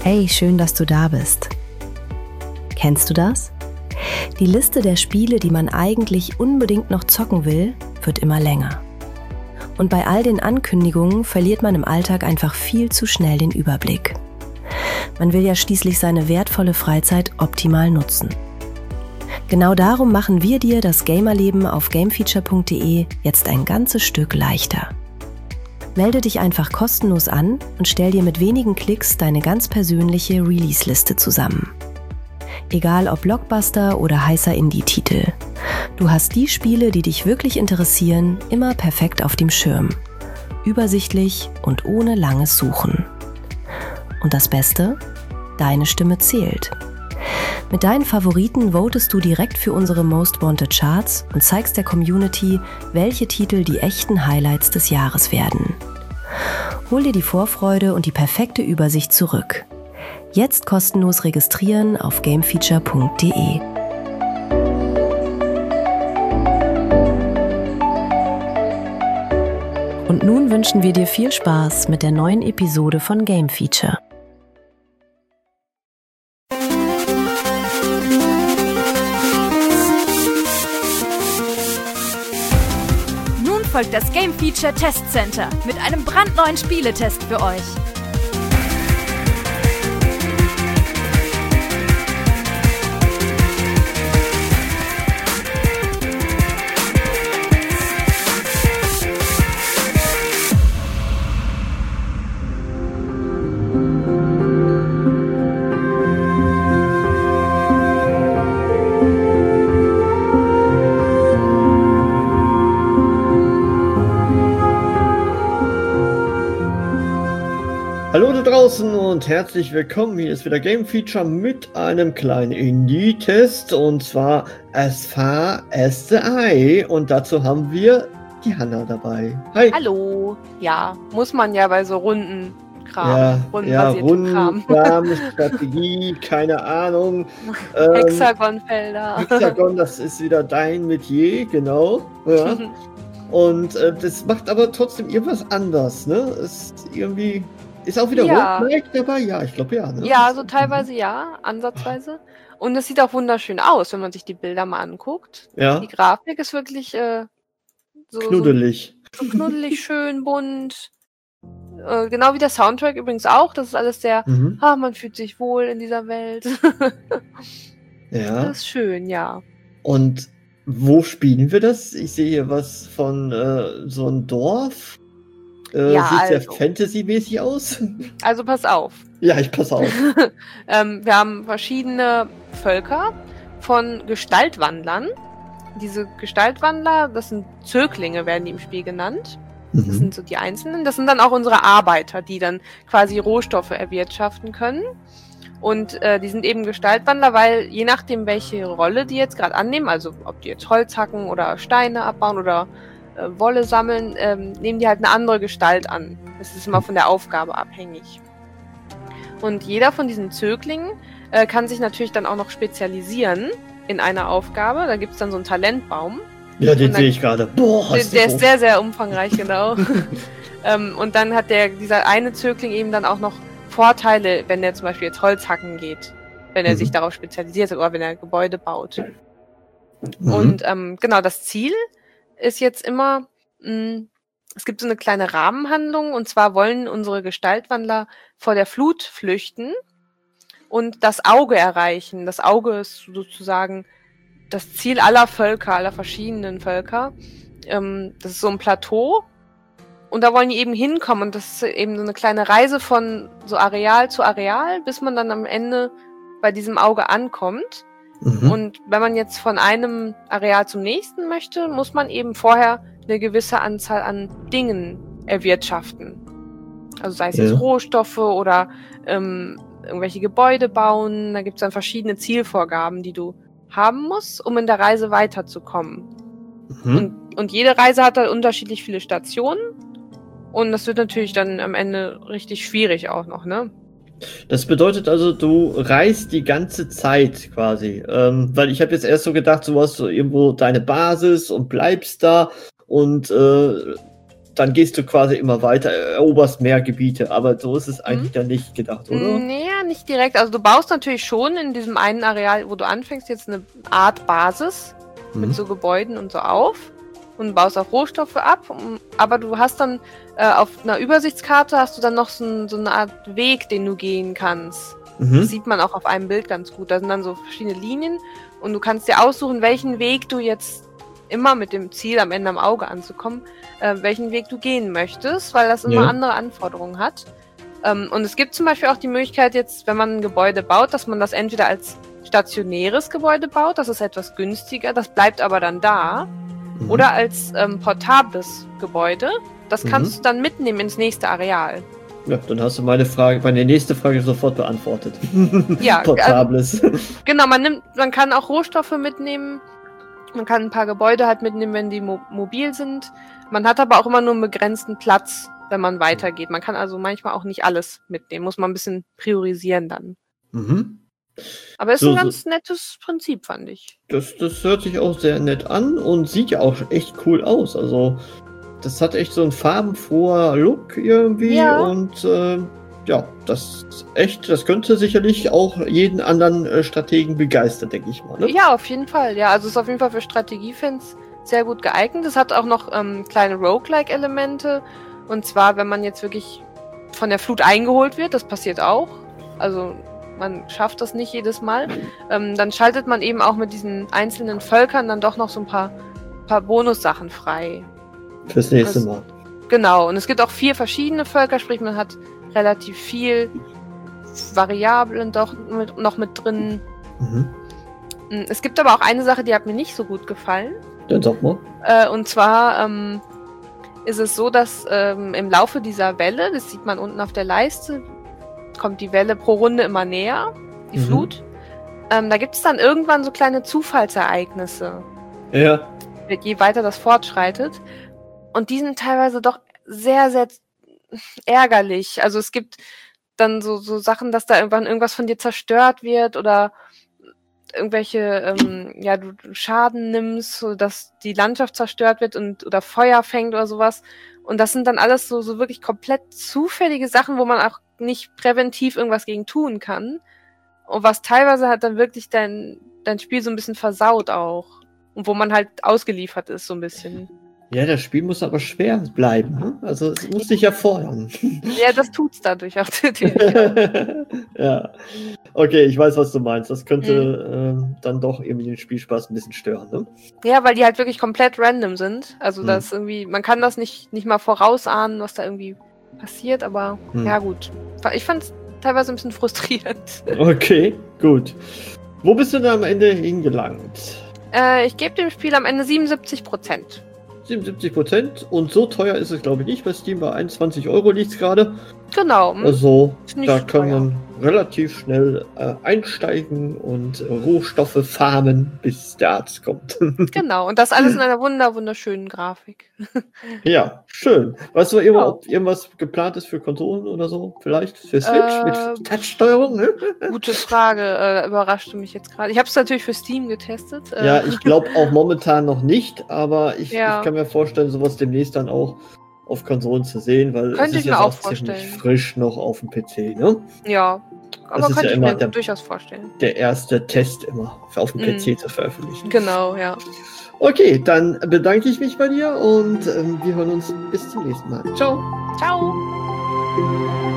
Hey, schön, dass du da bist. Kennst du das? Die Liste der Spiele, die man eigentlich unbedingt noch zocken will, wird immer länger. Und bei all den Ankündigungen verliert man im Alltag einfach viel zu schnell den Überblick. Man will ja schließlich seine wertvolle Freizeit optimal nutzen. Genau darum machen wir dir das Gamerleben auf gamefeature.de jetzt ein ganzes Stück leichter. Melde dich einfach kostenlos an und stell dir mit wenigen Klicks deine ganz persönliche Release-Liste zusammen. Egal ob Blockbuster oder heißer Indie-Titel. Du hast die Spiele, die dich wirklich interessieren, immer perfekt auf dem Schirm. Übersichtlich und ohne langes Suchen. Und das Beste? Deine Stimme zählt. Mit deinen Favoriten votest du direkt für unsere Most Wanted Charts und zeigst der Community, welche Titel die echten Highlights des Jahres werden. Hol dir die Vorfreude und die perfekte Übersicht zurück. Jetzt kostenlos registrieren auf gamefeature.de. Und nun wünschen wir dir viel Spaß mit der neuen Episode von Game Feature. Folgt das Game Feature Test Center mit einem brandneuen Spieletest für euch. Hallo da draußen und herzlich willkommen. Hier ist wieder Game Feature mit einem kleinen Indie-Test und zwar As Far as the Eye. Und dazu haben wir die Hanna dabei. Hi. Hallo. Ja, muss man ja bei so Runden Rundenkram, Strategie, keine Ahnung. Hexagonfelder. Hexagon, das ist wieder dein Metier, genau. Ja. Und das macht aber trotzdem irgendwas anders, ne? Ist auch wieder Roguelike dabei? Ja, ich glaube ja. Ne? Ja, so teilweise ja, ansatzweise. Und es sieht auch wunderschön aus, wenn man sich die Bilder mal anguckt. Ja. Die Grafik ist wirklich so knuddelig. So knuddelig, schön, bunt. Genau wie der Soundtrack übrigens auch. Das ist alles sehr, man fühlt sich wohl in dieser Welt. Ja. Das ist schön, ja. Und wo spielen wir das? Ich sehe hier was von so einem Dorf. Sieht sehr Fantasy-mäßig aus. Also pass auf. Ja, ich pass auf. Wir haben verschiedene Völker von Gestaltwandlern. Diese Gestaltwandler, das sind Zöglinge, werden die im Spiel genannt. Das sind so die Einzelnen. Das sind dann auch unsere Arbeiter, die dann quasi Rohstoffe erwirtschaften können. Und die sind eben Gestaltwandler, weil je nachdem, welche Rolle die jetzt gerade annehmen, also ob die jetzt Holz hacken oder Steine abbauen oder Wolle sammeln, nehmen die halt eine andere Gestalt an. Das ist immer von der Aufgabe abhängig. Und jeder von diesen Zöglingen kann sich natürlich dann auch noch spezialisieren in einer Aufgabe. Da gibt es dann so einen Talentbaum. Ja, den sehe ich gerade. Boah, der ist sehr, sehr umfangreich, genau. Und dann hat dieser eine Zögling eben dann auch noch Vorteile, wenn er zum Beispiel jetzt Holz hacken geht, wenn er sich darauf spezialisiert hat oder wenn er Gebäude baut. Und genau, das Ziel ist jetzt immer, es gibt so eine kleine Rahmenhandlung, und zwar wollen unsere Gestaltwandler vor der Flut flüchten und das Auge erreichen. Das Auge ist sozusagen das Ziel aller Völker, aller verschiedenen Völker. Das ist so ein Plateau und da wollen die eben hinkommen, und das ist eben so eine kleine Reise von so Areal zu Areal, bis man dann am Ende bei diesem Auge ankommt. Und wenn man jetzt von einem Areal zum nächsten möchte, muss man eben vorher eine gewisse Anzahl an Dingen erwirtschaften. Also sei es jetzt Rohstoffe oder irgendwelche Gebäude bauen. Da gibt es dann verschiedene Zielvorgaben, die du haben musst, um in der Reise weiterzukommen. Und jede Reise hat halt unterschiedlich viele Stationen. Und das wird natürlich dann am Ende richtig schwierig auch noch, ne? Das bedeutet also, du reist die ganze Zeit quasi. Weil ich habe jetzt erst so gedacht, du hast so irgendwo deine Basis und bleibst da und dann gehst du quasi immer weiter, eroberst mehr Gebiete, aber so ist es eigentlich dann nicht gedacht, oder? Nee, nicht direkt. Also du baust natürlich schon in diesem einen Areal, wo du anfängst, jetzt eine Art Basis mit so Gebäuden und so auf und baust auch Rohstoffe ab, aber du hast dann auf einer Übersichtskarte hast du dann noch so eine Art Weg, den du gehen kannst. Das sieht man auch auf einem Bild ganz gut. Da sind dann so verschiedene Linien und du kannst dir aussuchen, welchen Weg du jetzt immer mit dem Ziel, am Ende am Auge anzukommen, welchen Weg du gehen möchtest, weil das immer andere Anforderungen hat. Und es gibt zum Beispiel auch die Möglichkeit jetzt, wenn man ein Gebäude baut, dass man das entweder als stationäres Gebäude baut, das ist etwas günstiger, das bleibt aber dann da, oder als portables Gebäude, das kannst du dann mitnehmen ins nächste Areal. Ja, dann hast du meine nächste Frage sofort beantwortet. Ja, portables. Genau, man kann auch Rohstoffe mitnehmen. Man kann ein paar Gebäude halt mitnehmen, wenn die mobil sind. Man hat aber auch immer nur einen begrenzten Platz, wenn man weitergeht. Man kann also manchmal auch nicht alles mitnehmen. Muss man ein bisschen priorisieren dann. Aber es ist ein ganz nettes Prinzip, fand ich. Das hört sich auch sehr nett an und sieht ja auch echt cool aus. Also, das hat echt so einen farbenfroher Look irgendwie. Ja. Und das könnte sicherlich auch jeden anderen Strategen begeistern, denke ich mal. Ne? Ja, auf jeden Fall. Ja, also es ist auf jeden Fall für Strategiefans sehr gut geeignet. Es hat auch noch kleine Roguelike-Elemente. Und zwar, wenn man jetzt wirklich von der Flut eingeholt wird, das passiert auch. Also man schafft das nicht jedes Mal. Dann schaltet man eben auch mit diesen einzelnen Völkern dann doch noch so ein paar Bonussachen frei. Fürs nächste Mal. Genau. Und es gibt auch 4 verschiedene Völker, sprich man hat relativ viel Variablen doch noch mit drin. Es gibt aber auch eine Sache, die hat mir nicht so gut gefallen. Dann sag mal. Und zwar ist es so, dass im Laufe dieser Welle, das sieht man unten auf der Leiste, kommt die Welle pro Runde immer näher, die Flut. Da gibt es dann irgendwann so kleine Zufallsereignisse. Ja. Je weiter das fortschreitet. Und die sind teilweise doch sehr, sehr ärgerlich. Also es gibt dann so Sachen, dass da irgendwas von dir zerstört wird oder irgendwelche, du Schaden nimmst, so dass die Landschaft zerstört wird oder Feuer fängt oder sowas. Und das sind dann alles so wirklich komplett zufällige Sachen, wo man auch nicht präventiv irgendwas gegen tun kann. Und was teilweise hat dann wirklich dein Spiel so ein bisschen versaut auch. Und wo man halt ausgeliefert ist, so ein bisschen. Ja, das Spiel muss aber schwer bleiben. Ne? Also es muss dich ja fordern. Ja, das tut's dadurch auch. Ja. Okay, ich weiß, was du meinst. Das könnte dann doch irgendwie den Spielspaß ein bisschen stören. Ne? Ja, weil die halt wirklich komplett random sind. Also das irgendwie, man kann das nicht mal vorausahnen, was da irgendwie passiert, aber ja gut. Ich fand's teilweise ein bisschen frustrierend. Okay, gut. Wo bist du dann am Ende hingelangt? Ich gebe dem Spiel am Ende 77%. 77% und so teuer ist es, glaube ich, nicht. Bei Steam bei 21 € liegt es gerade. Genau. Also da kann man relativ schnell einsteigen und Rohstoffe farmen, bis der Arzt kommt. Genau, und das alles in einer wunderschönen Grafik. Ja, schön. Weißt du ob irgendwas geplant ist für Konsolen oder so? Vielleicht für Switch mit Touchsteuerung? Ne? Gute Frage, überraschte mich jetzt gerade. Ich habe es natürlich für Steam getestet. Ja, ich glaube auch momentan noch nicht, aber ich kann mir vorstellen, sowas demnächst dann auch auf Konsolen zu sehen, weil es ist ja auch ziemlich frisch noch auf dem PC, ne? Ja, aber könnte ich mir durchaus vorstellen. Der erste Test immer auf dem PC zu veröffentlichen. Genau, ja. Okay, dann bedanke ich mich bei dir und wir hören uns bis zum nächsten Mal. Ciao. Ciao.